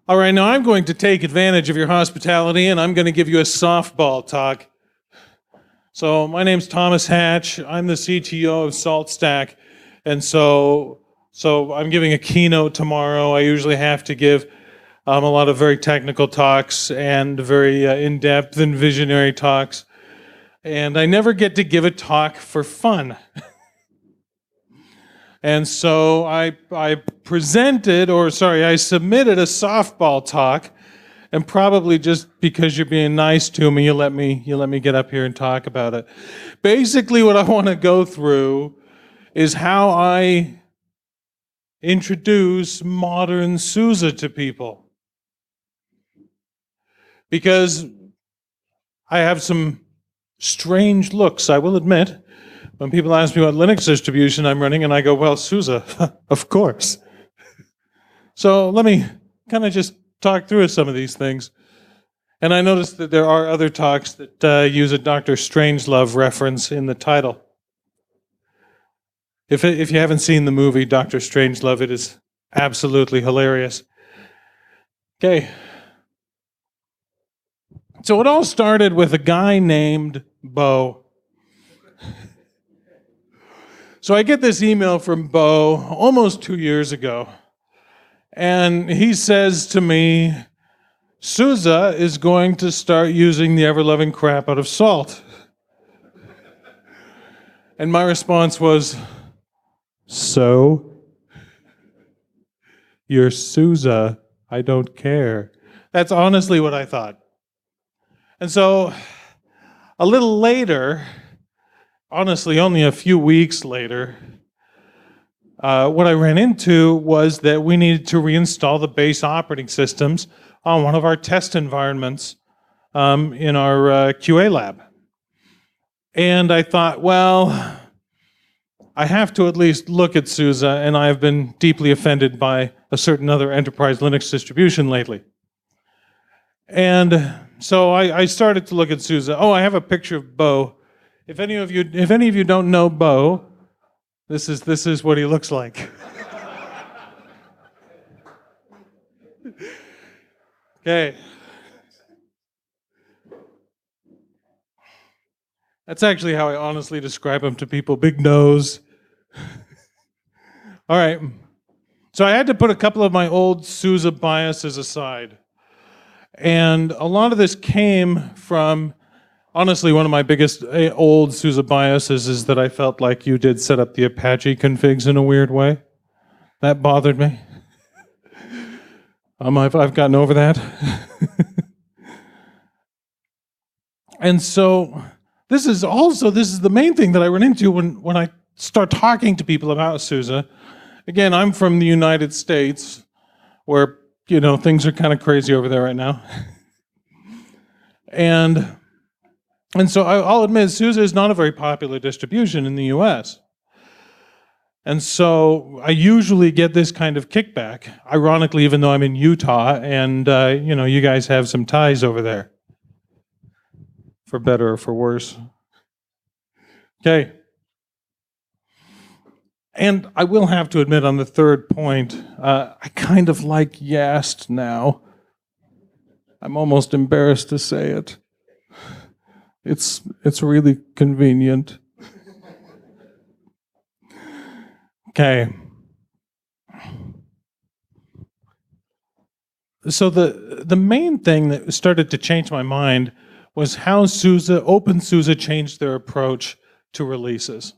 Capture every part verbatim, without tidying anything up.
All right, now I'm going to take advantage of your hospitality and I'm going to give you a softball talk. So my name's Thomas Hatch. I'm the C T O of SaltStack. And so, so I'm giving a keynote tomorrow. I usually have to give um, a lot of very technical talks and very uh, in-depth and visionary talks. And I never get to give a talk for fun. And so I, I presented, or sorry, I submitted a softball talk, and probably just because you're being nice to me, you let me, you let me get up here and talk about it. Basically, what I want to go through is how I introduce modern SUSE to people. Because I have some strange looks, I will admit, when people ask me what Linux distribution I'm running, and I go, well, SUSE, of course. So let me kind of just talk through some of these things. And I noticed that there are other talks that uh, use a Doctor Strangelove reference in the title. If, if you haven't seen the movie Doctor Strangelove, it is absolutely hilarious. Okay. So it all started with a guy named Bo. So I get this email from Bo almost two years ago, and he says to me, SUSE is going to start using the ever-loving crap out of Salt. And my response was, so? You're SUSE, I don't care. That's honestly what I thought. And so, a little later, honestly, only a few weeks later, uh, what I ran into was that we needed to reinstall the base operating systems on one of our test environments um, in our uh, Q A lab. And I thought, well, I have to at least look at SUSE, and I have been deeply offended by a certain other enterprise Linux distribution lately. And so I, I started to look at SUSE. Oh, I have a picture of Bo. If any of you, if any of you don't know Bo, this is this is what he looks like. Okay. That's actually how I honestly describe him to people. Big nose. All right. So I had to put a couple of my old SUSE biases aside. And a lot of this came from, honestly, one of my biggest old SUSE biases is that I felt like you did set up the Apache configs in a weird way. That bothered me. Um, I've, I've gotten over that. And so this is also, this is the main thing that I run into when, when I start talking to people about SUSE. Again, I'm from the United States, where, you know, things are kind of crazy over there right now. and And so I'll admit, SUSE is not a very popular distribution in the U S. And so I usually get this kind of kickback, ironically, even though I'm in Utah, and uh, you know, you guys have some ties over there, for better or for worse. Okay. And I will have to admit, on the third point, uh, I kind of like Yast now. I'm almost embarrassed to say it. It's, it's really convenient. Okay. So the, the main thing that started to change my mind was how SUSE, OpenSUSE changed their approach to releases.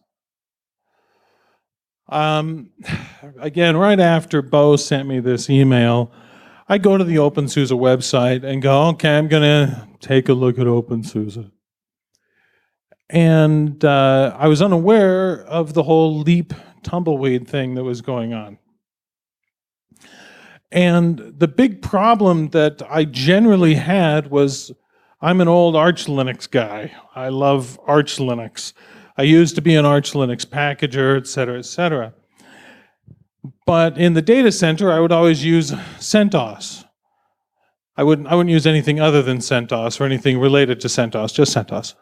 Um, again, right after Bo sent me this email, I go to the OpenSUSE website and go, okay, I'm going to take a look at OpenSUSE. And uh, I was unaware of the whole leap tumbleweed thing that was going on. And the big problem that I generally had was, I'm an old Arch Linux guy. I love Arch Linux. I used to be an Arch Linux packager, et cetera, et cetera. But in the data center, I would always use CentOS. I wouldn't, I wouldn't use anything other than CentOS or anything related to CentOS, just CentOS.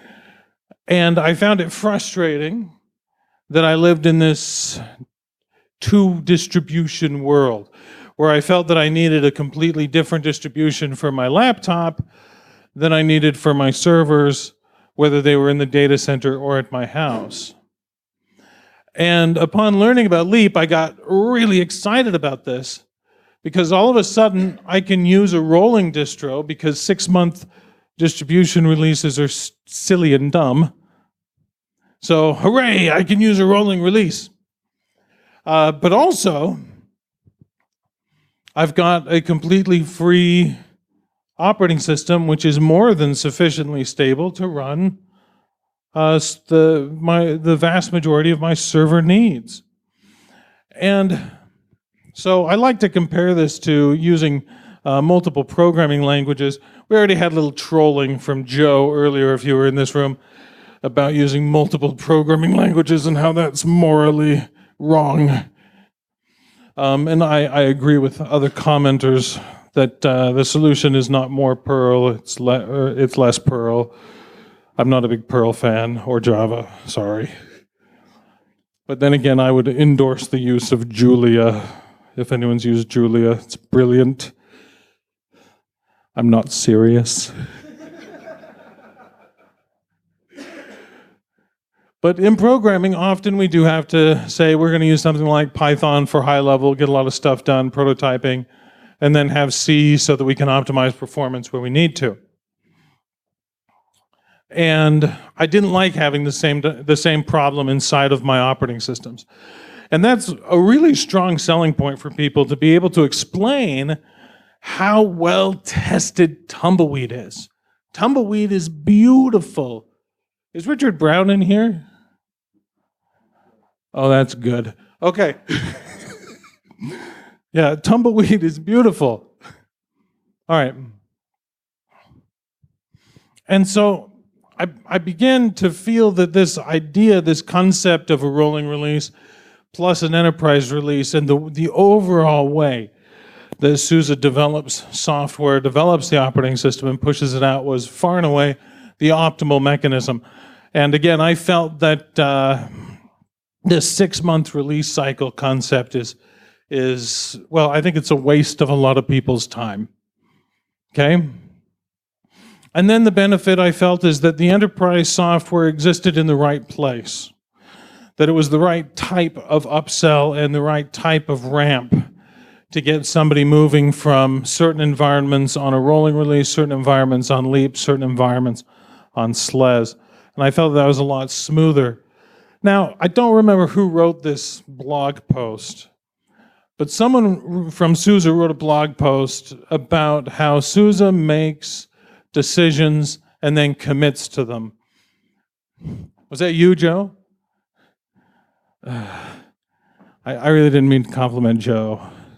And I found it frustrating that I lived in this two distribution world, where I felt that I needed a completely different distribution for my laptop than I needed for my servers, whether they were in the data center or at my house. And upon learning about Leap, I got really excited about this, because all of a sudden I can use a rolling distro, because six-month distribution releases are s- silly and dumb. So hooray, I can use a rolling release. Uh, but also, I've got a completely free operating system which is more than sufficiently stable to run uh, the, my, the vast majority of my server needs. And so I like to compare this to using uh, multiple programming languages. We already had a little trolling from Joe earlier, if you were in this room, about using multiple programming languages and how that's morally wrong. Um, and I, I agree with other commenters that uh, the solution is not more Perl, it's, le- or it's less Perl. I'm not a big Perl fan, or Java, sorry. But then again, I would endorse the use of Julia. If anyone's used Julia, it's brilliant. I'm not serious. But in programming, often we do have to say we're going to use something like Python for high level, get a lot of stuff done, prototyping, and then have C so that we can optimize performance where we need to. And I didn't like having the same, the same problem inside of my operating systems. And that's a really strong selling point for people, to be able to explain how well tested Tumbleweed is. Tumbleweed is beautiful. Is Richard Brown in here? Oh, that's good. Okay. Yeah, Tumbleweed is beautiful. All right. And so I, I began to feel that this idea, this concept of a rolling release plus an enterprise release, and the, the overall way that SUSE develops software, develops the operating system, and pushes it out was far and away the optimal mechanism. And again, I felt that uh, this six-month release cycle concept is, is, well, I think it's a waste of a lot of people's time. Okay? And then the benefit I felt is that the enterprise software existed in the right place, that it was the right type of upsell and the right type of ramp to get somebody moving from certain environments on a rolling release, certain environments on Leap, certain environments on S L E S. And I felt that was a lot smoother. Now, I don't remember who wrote this blog post, but someone from SUSE wrote a blog post about how SUSE makes decisions and then commits to them. Was that you, Joe? Uh, I, I really didn't mean to compliment Joe.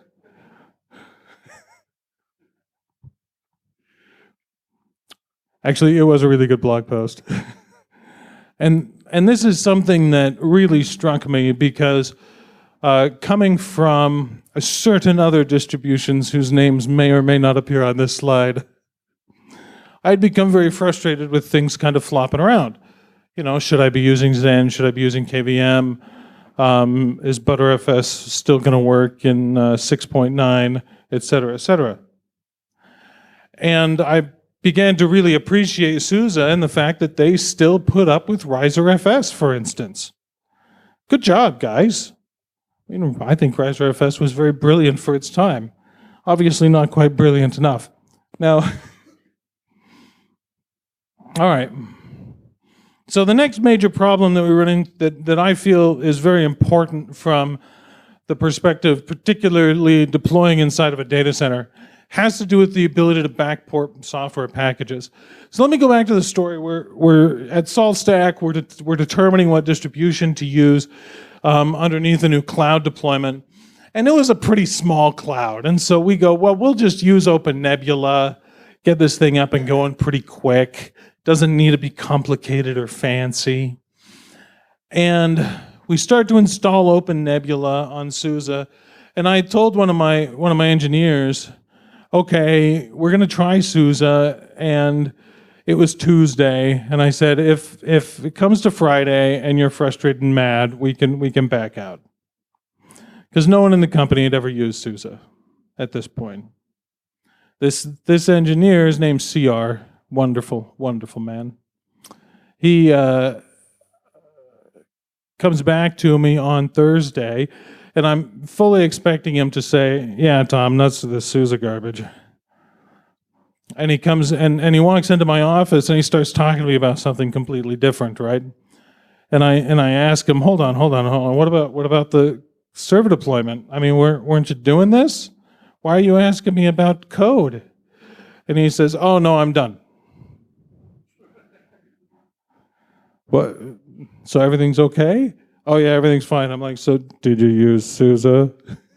Actually, it was a really good blog post. and and this is something that really struck me, because uh, coming from a certain other distributions whose names may or may not appear on this slide, I'd become very frustrated with things kind of flopping around. You know, should I be using Zen? Should I be using K V M? Um, is ButterFS still going to work in uh, six point nine, et cetera, et cetera? And I began to really appreciate SUSE and the fact that they still put up with RiserFS, for instance. Good job, guys. I mean, I think RiserFS was very brilliant for its time. Obviously not quite brilliant enough. Now, all right. So the next major problem that we're running, that, that I feel is very important from the perspective, particularly deploying inside of a data center, has to do with the ability to backport software packages. So let me go back to the story. We're, we're at SaltStack, we're, de we're determining what distribution to use um, underneath a new cloud deployment. And it was a pretty small cloud. And so we go, well, we'll just use OpenNebula, get this thing up and going pretty quick. Doesn't need to be complicated or fancy. And we start to install OpenNebula on SUSE. And I told one of my, one of my engineers, okay, we're going to try SUSE, and it was Tuesday, and I said, if if it comes to Friday and you're frustrated and mad, we can we can back out. because no one in the company had ever used SUSE at this point. This, this engineer is named C R, wonderful, wonderful man. He uh, comes back to me on Thursday, and I'm fully expecting him to say, yeah, Tom, that's the SUSE garbage. And he comes and, and he walks into my office and he starts talking to me about something completely different, right? And I and I ask him, hold on, hold on, hold on. What about what about the server deployment? I mean, weren't weren't you doing this? Why are you asking me about code? And he says, oh no, I'm done. What? So everything's okay? Oh yeah, everything's fine. I'm like, so did you use SUSE?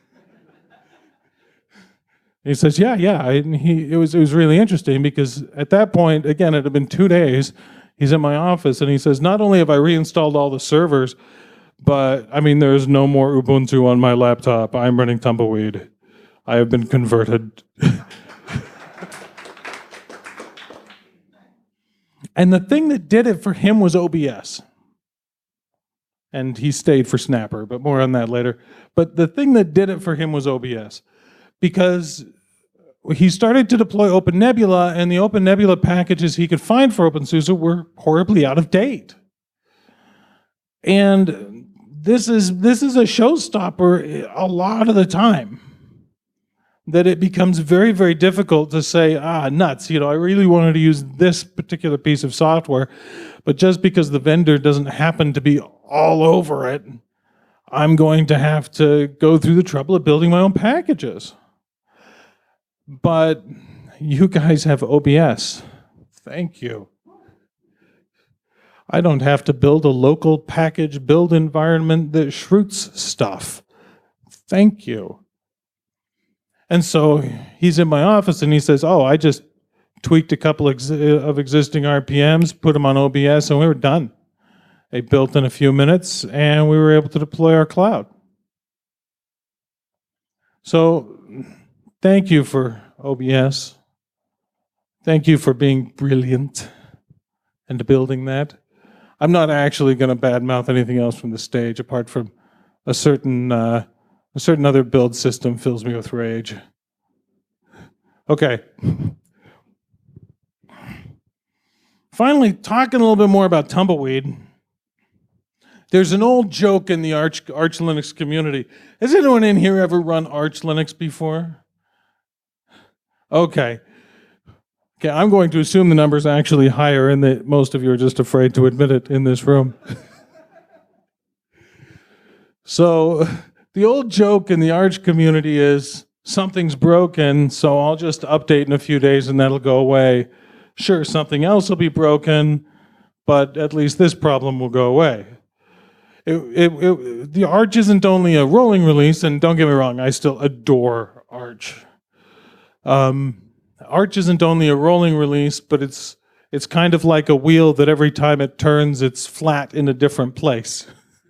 He says, yeah, yeah. I, he, it was it was really interesting because at that point, again, it had been two days. He's in my office and he says, not only have I reinstalled all the servers, but I mean, there's no more Ubuntu on my laptop. I'm running Tumbleweed. I have been converted. And the thing that did it for him was O B S. And he stayed for Snapper, but more on that later. But the thing that did it for him was O B S. Because he started to deploy OpenNebula, and the OpenNebula packages he could find for OpenSUSE were horribly out of date. And this is, this is a showstopper a lot of the time. That it becomes very, very difficult to say, ah, nuts, you know, I really wanted to use this particular piece of software, but just because the vendor doesn't happen to be all over it, I'm going to have to go through the trouble of building my own packages. But you guys have O B S. Thank you. I don't have to build a local package build environment that shroots stuff. Thank you. And so he's in my office and he says, oh, I just tweaked a couple ex of existing R P Ms, put them on O B S, and we were done. They built in a few minutes, and we were able to deploy our cloud. So thank you for O B S. Thank you for being brilliant and building that. I'm not actually going to badmouth anything else from the stage, apart from a certain uh, a certain other build system fills me with rage. Okay. Finally, talking a little bit more about Tumbleweed. There's an old joke in the Arch, Arch Linux community. Has anyone in here ever run Arch Linux before? Okay. Okay, I'm going to assume the number's actually higher and that most of you are just afraid to admit it in this room. So, the old joke in the Arch community is, something's broken, so I'll just update in a few days and that'll go away. Sure, something else will be broken, but at least this problem will go away. It, it, it, the Arch isn't only a rolling release, and don't get me wrong, I still adore Arch. Um, Arch isn't only a rolling release, but it's it's kind of like a wheel that every time it turns, it's flat in a different place.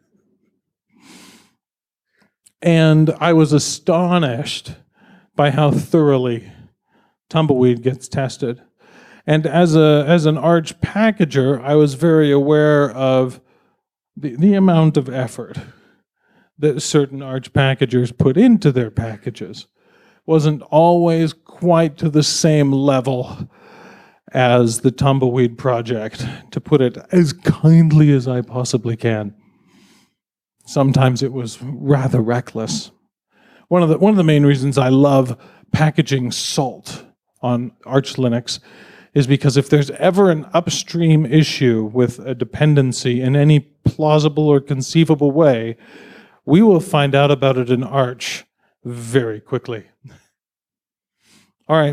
And I was astonished by how thoroughly Tumbleweed gets tested. And as a as an Arch packager, I was very aware of the, the amount of effort that certain Arch packagers put into their packages. Wasn't always quite to the same level as the Tumbleweed project, to put it as kindly as I possibly can. Sometimes it was rather reckless. One of the, one of the main reasons I love packaging Salt on Arch Linux is because if there's ever an upstream issue with a dependency in any plausible or conceivable way, we will find out about it in Arch very quickly. All right.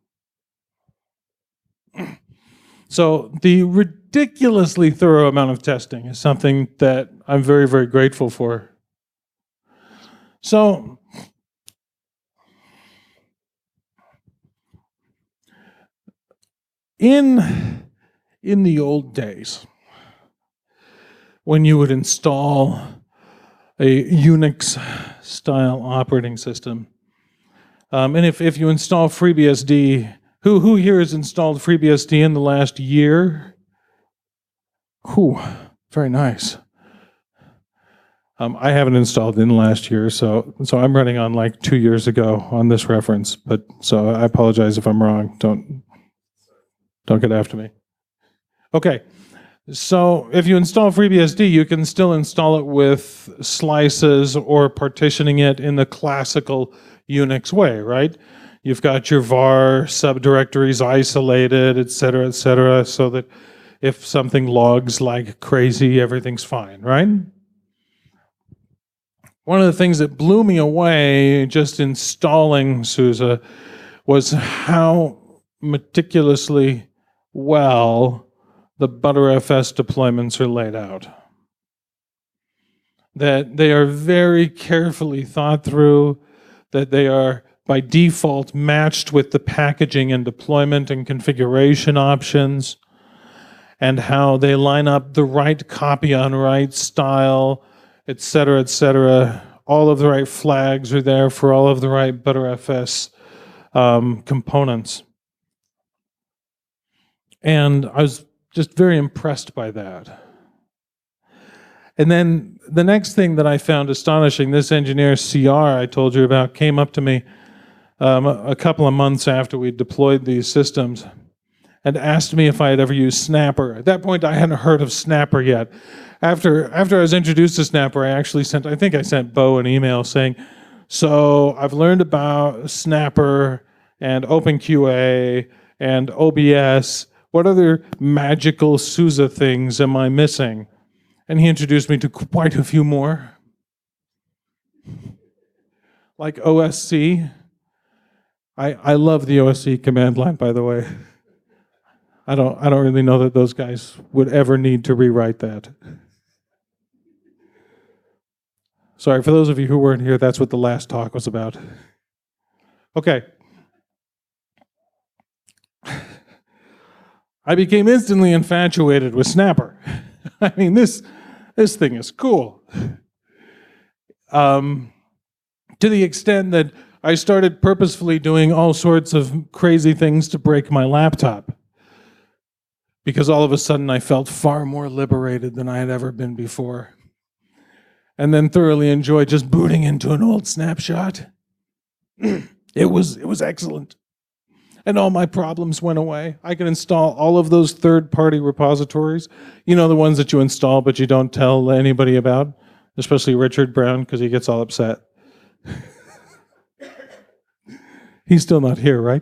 So the ridiculously thorough amount of testing is something that I'm very, very grateful for. So in, in the old days, when you would install a Unix-style operating system, um, and if, if you install FreeBSD, who, who here has installed FreeBSD in the last year? Whew, very nice. Um, I haven't installed in the last year, so so I'm running on like two years ago on this reference. But so I apologize if I'm wrong. Don't don't get after me. Okay, so if you install FreeBSD, you can still install it with slices or partitioning it in the classical Unix way, right? You've got your var subdirectories isolated, et cetera, et cetera, so that if something logs like crazy, everything's fine, right? One of the things that blew me away just installing SUSE was how meticulously well the ButterFS deployments are laid out. That they are very carefully thought through, that they are by default matched with the packaging and deployment and configuration options, and how they line up the right copy on write style, et cetera, et cetera. All of the right flags are there for all of the right ButterFS um, components. And I was just very impressed by that. And then the next thing that I found astonishing, this engineer C R I told you about came up to me um, a couple of months after we deployed these systems and asked me if I had ever used Snapper. At that point, I hadn't heard of Snapper yet. After, after I was introduced to Snapper, I actually sent, I think I sent Bo an email saying, so I've learned about Snapper and OpenQA and O B S. What other magical SUSE things am I missing? And he introduced me to quite a few more. Like O S C. I, I love the O S C command line, by the way. I don't, I don't really know that those guys would ever need to rewrite that. Sorry, for those of you who weren't here, that's what the last talk was about. Okay. I became instantly infatuated with Snapper. I mean, this, this thing is cool. Um, to the extent that I started purposefully doing all sorts of crazy things to break my laptop. Because all of a sudden I felt far more liberated than I had ever been before. And then thoroughly enjoyed just booting into an old snapshot. It was, it was excellent. And all my problems went away. I could install all of those third-party repositories. You know, the ones that you install but you don't tell anybody about, especially Richard Brown, because he gets all upset. He's still not here, right?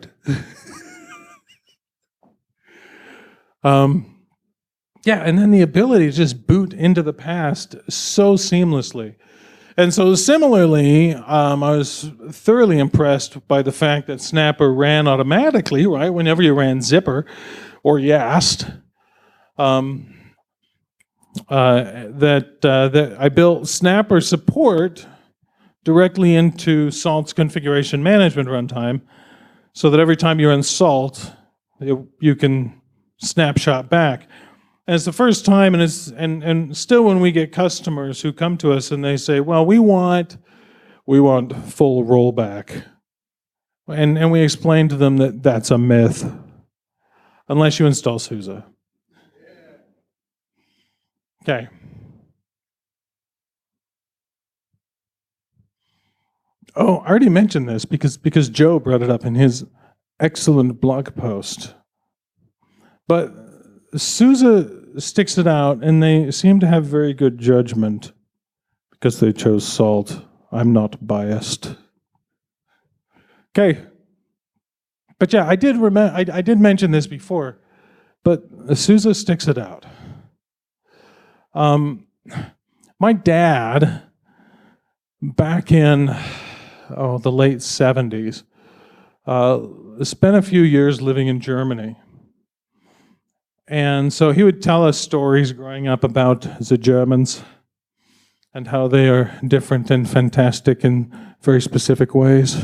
um, yeah, and then the ability to just boot into the past so seamlessly. And so similarly, um, I was thoroughly impressed by the fact that Snapper ran automatically, right, whenever you ran Zypper or Yast. Um, uh, that, uh, that I built Snapper support directly into Salt's configuration management runtime so that every time you run Salt, you, you can snapshot back. And it's the first time, and it's and and still when we get customers who come to us and they say, "Well, we want we want full rollback," and and we explain to them that that's a myth, unless you install SUSE. Okay. Oh, I already mentioned this because because Joe brought it up in his excellent blog post, but SUSE sticks it out, and they seem to have very good judgment because they chose Salt. I'm not biased. Okay, but yeah, I did remember. I, I did mention this before, but SUSE sticks it out. Um, my dad, back in oh the late seventies, uh, spent a few years living in Germany. And so he would tell us stories growing up about the Germans and how they are different and fantastic in very specific ways.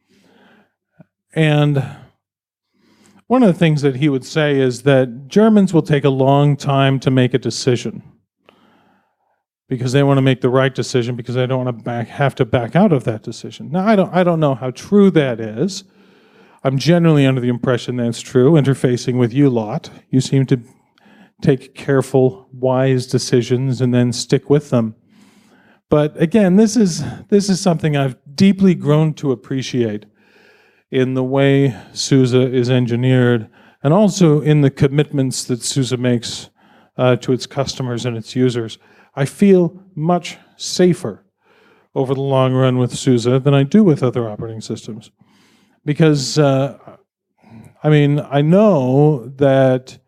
And one of the things that he would say is that Germans will take a long time to make a decision because they want to make the right decision because they don't want to back, have to back out of that decision. Now, I don't, I don't know how true that is. I'm generally under the impression that it's true, interfacing with you lot. You seem to take careful, wise decisions and then stick with them. But again, this is, this is something I've deeply grown to appreciate in the way SUSE is engineered, and also in the commitments that SUSE makes uh, to its customers and its users. I feel much safer over the long run with SUSE than I do with other operating systems. Because, uh, I mean, I know that,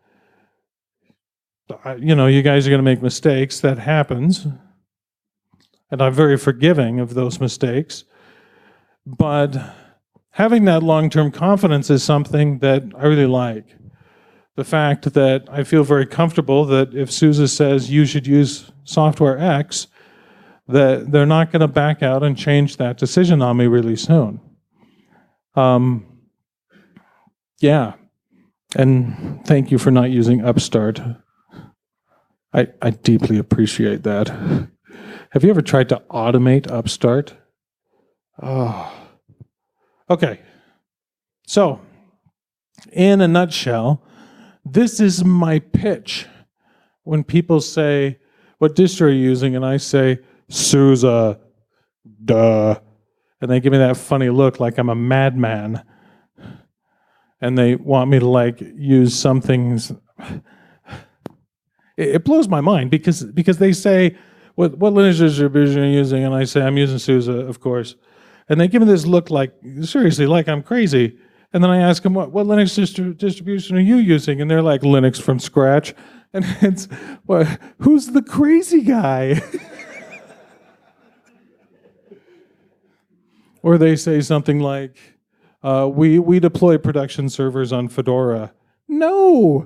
you know, you guys are going to make mistakes. That happens. And I'm very forgiving of those mistakes. But having that long-term confidence is something that I really like. The fact that I feel very comfortable that if SUSE says you should use software X, that they're not going to back out and change that decision on me really soon. Um, yeah. And thank you for not using Upstart. I, I deeply appreciate that. Have you ever tried to automate Upstart? Oh. Okay. So, in a nutshell, this is my pitch. When people say, what distro are you using? And I say, SUSE, duh. And they give me that funny look like I'm a madman. And they want me to like use something. It blows my mind because, because they say, what, what Linux distribution are you using? And I say, I'm using SUSE, of course. And they give me this look like, seriously, like I'm crazy. And then I ask them, what, what Linux distri distribution are you using? And they're like, Linux from scratch. And it's, well, who's the crazy guy? Or they say something like, uh, we, we deploy production servers on Fedora. No!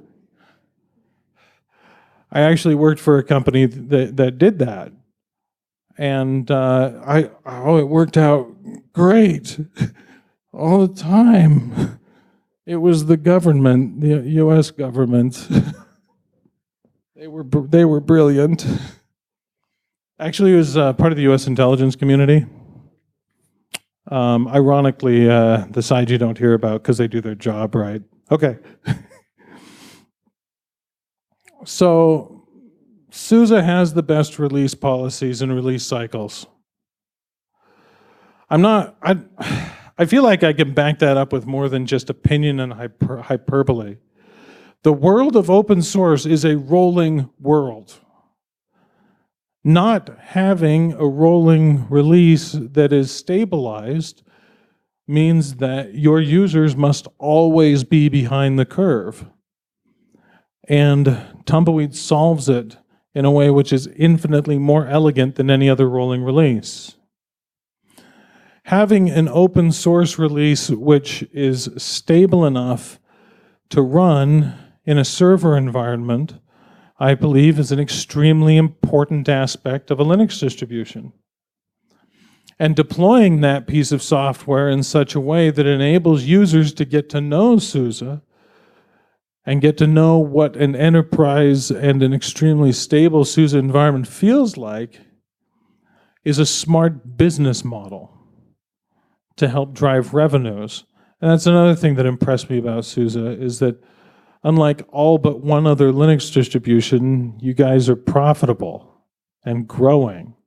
I actually worked for a company that, that did that. And uh, I, oh, it worked out great all the time. It was the government, the U S government. They were, they were brilliant. Actually, it was uh, part of the U S intelligence community. Um, ironically, uh, the side you don't hear about because they do their job right. Okay. So, SUSE has the best release policies and release cycles. I'm not, I, I feel like I can back that up with more than just opinion and hyper, hyperbole. The world of open source is a rolling world. Not having a rolling release that is stabilized means that your users must always be behind the curve. And Tumbleweed solves it in a way which is infinitely more elegant than any other rolling release. Having an open source release which is stable enough to run in a server environment, I believe, is an extremely important aspect of a Linux distribution. And deploying that piece of software in such a way that enables users to get to know SUSE and get to know what an enterprise and an extremely stable SUSE environment feels like is a smart business model to help drive revenues. And that's another thing that impressed me about SUSE, is that unlike all but one other Linux distribution, you guys are profitable and growing.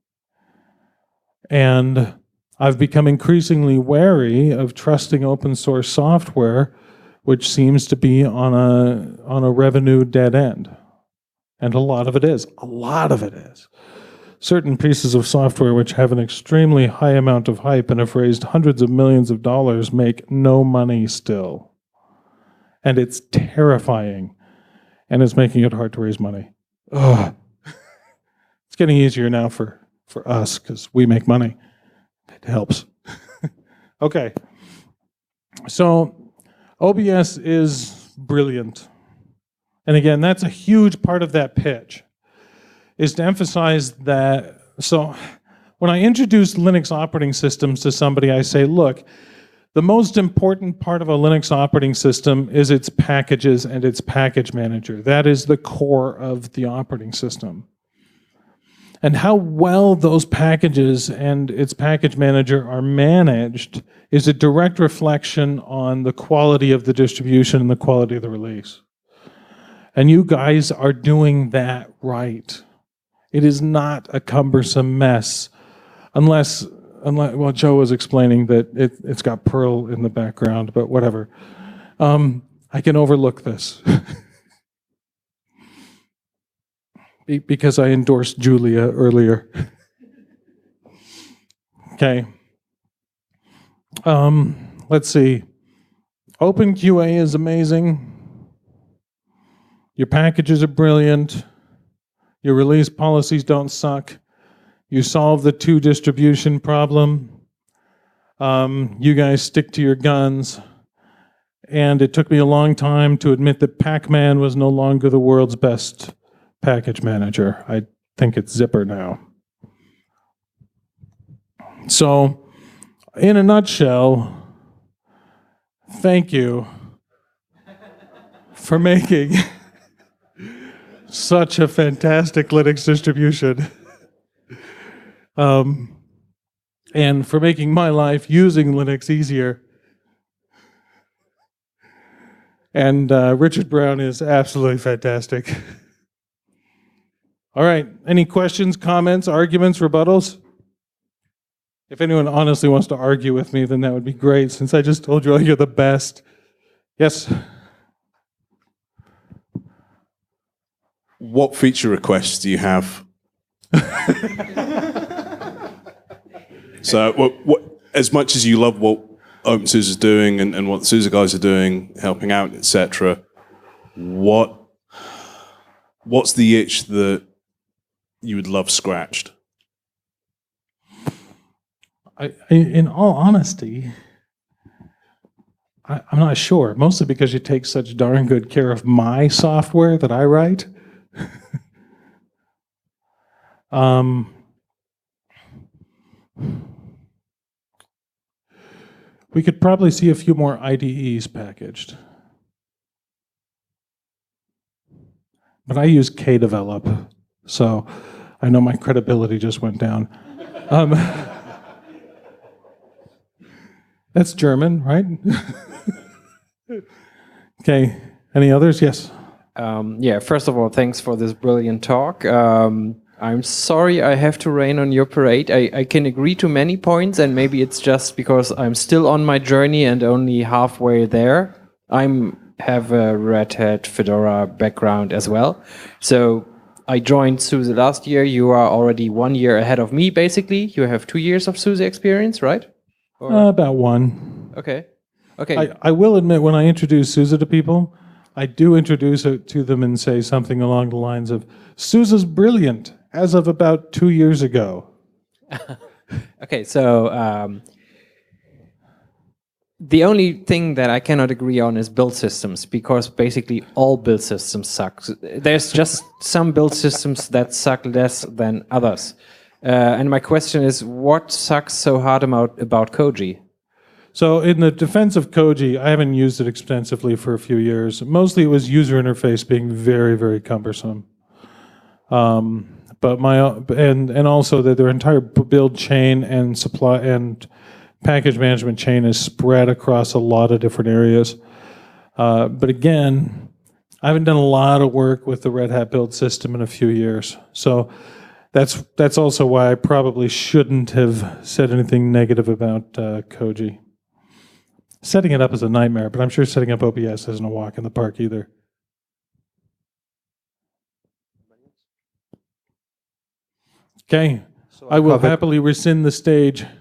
And I've become increasingly wary of trusting open source software which seems to be on a, on a revenue dead end. And a lot of it is. A lot of it is. Certain pieces of software which have an extremely high amount of hype and have raised hundreds of millions of dollars make no money still. And it's terrifying. And it's making it hard to raise money. Ugh. It's getting easier now for, for us because we make money. It helps. Okay. So O B S is brilliant. And again, that's a huge part of that pitch, is to emphasize that. So when I introduce Linux operating systems to somebody, I say, look, the most important part of a Linux operating system is its packages and its package manager. That is the core of the operating system. And how well those packages and its package manager are managed is a direct reflection on the quality of the distribution and the quality of the release. And you guys are doing that right. It is not a cumbersome mess Unless, unless, well, Joe was explaining that it, it's got Perl in the background, but whatever. Um, I can overlook this. Be- because I endorsed Julia earlier. Okay. Um, let's see. OpenQA is amazing. Your packages are brilliant. Your release policies don't suck. You solve the two distribution problem. Um, you guys stick to your guns. And it took me a long time to admit that Pac-Man was no longer the world's best package manager. I think it's Zypper now. So, in a nutshell, thank you for making such a fantastic Linux distribution. Um, and for making my life using Linux easier. And uh, Richard Brown is absolutely fantastic. All right, any questions, comments, arguments, rebuttals? If anyone honestly wants to argue with me, then that would be great, since I just told you all you're the best. Yes? What feature requests do you have? So, what, what, as much as you love what OpenSUSE is doing and, and what the SUSE guys are doing, helping out, et cetera, what what's the itch that you would love scratched? I, I, in all honesty, I, I'm not sure. Mostly because you take such darn good care of my software that I write. um, we could probably see a few more I D Es packaged. But I use Kdevelop, so I know my credibility just went down. Um, that's German, right? Okay, any others? Yes. Um, yeah, first of all, thanks for this brilliant talk. Um, I'm sorry I have to rain on your parade. I, I can agree to many points, and maybe it's just because I'm still on my journey and only halfway there. I'm have a Red Hat Fedora background as well. So I joined SUSE last year. You are already one year ahead of me, basically. You have two years of SUSE experience, right? Or, Uh, about one. okay. Okay. I, I will admit, when I introduce SUSE to people, I do introduce it to them and say something along the lines of, SUSE's brilliant, as of about two years ago. Okay, so um, the only thing that I cannot agree on is build systems, because basically all build systems suck. There's just some build systems that suck less than others. Uh, and my question is, what sucks so hard about, about Koji? So in the defense of Koji, I haven't used it extensively for a few years. Mostly it was user interface being very, very cumbersome. Um, but my and and also that their entire build chain and supply and package management chain is spread across a lot of different areas. Uh, but again, I haven't done a lot of work with the Red Hat build system in a few years. So that's that's also why I probably shouldn't have said anything negative about uh, Koji. Setting it up is a nightmare, but I'm sure setting up O B S isn't a walk in the park either. Okay, I will happily rescind the stage.